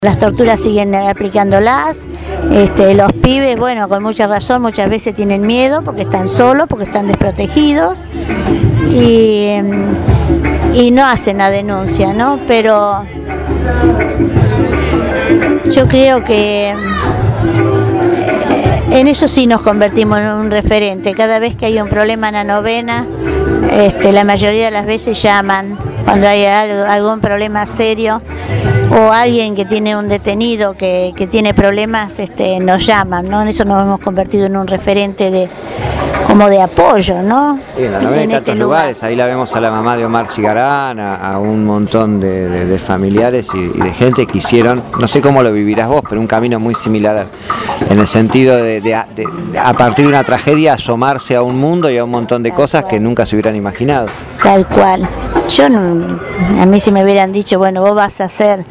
Las torturas siguen aplicándolas, los pibes, bueno, con mucha razón, muchas veces tienen miedo porque están solos, porque están desprotegidos y no hacen la denuncia, ¿no? Pero yo creo que en eso sí nos convertimos en un referente. Cada vez que hay un problema en la novena, la mayoría de las veces llaman cuando hay algún problema serio, o alguien que tiene un detenido que tiene problemas, nos llaman, ¿no? En eso nos hemos convertido en un referente como de apoyo, ¿no? Sí, en la novena hay tantos lugares, ahí la vemos a la mamá de Omar Cigarán, a un montón de familiares y de gente que hicieron, no sé cómo lo vivirás vos, pero un camino muy similar, en el sentido de a partir de una tragedia asomarse a un mundo y a un montón de cosas que nunca se hubieran imaginado. Tal cual. Yo no, a mí si me hubieran dicho, bueno, vos vas a hacer,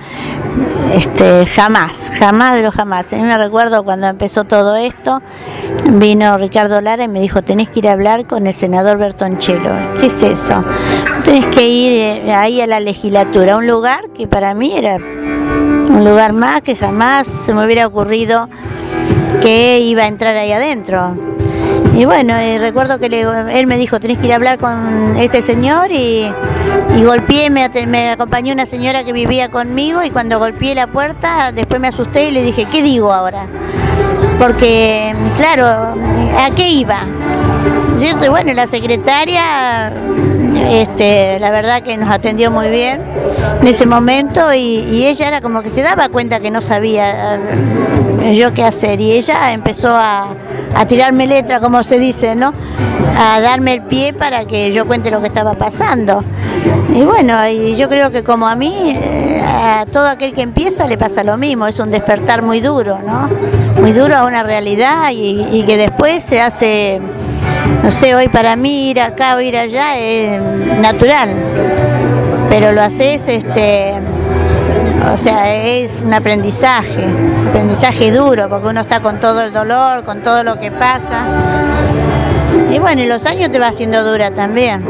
jamás de lo jamás. Me recuerdo cuando empezó todo esto, vino Ricardo Lara y me dijo, tenés que ir a hablar con el senador Bertoncello. ¿Qué es eso? Tenés que ir ahí a la legislatura, un lugar que para mí era un lugar más que jamás se me hubiera ocurrido que iba a entrar ahí adentro. Y bueno, recuerdo que él me dijo, tenés que ir a hablar con este señor y golpeé, me acompañó una señora que vivía conmigo y cuando golpeé la puerta, después me asusté y le dije, ¿qué digo ahora? Porque, claro, ¿a qué iba? ¿Cierto? Y bueno, la secretaria, la verdad que nos atendió muy bien en ese momento y ella era como que se daba cuenta que no sabía yo qué hacer y ella empezó a tirarme letra, como se dice, ¿no? A darme el pie para que yo cuente lo que estaba pasando. Y bueno, y yo creo que como a mí, a todo aquel que empieza le pasa lo mismo, es un despertar muy duro, ¿no? Muy duro a una realidad y que después se hace, no sé, hoy para mí ir acá o ir allá es natural, pero lo haces, o sea, es un aprendizaje duro, porque uno está con todo el dolor, con todo lo que pasa. Y bueno, y los años te va haciendo dura también.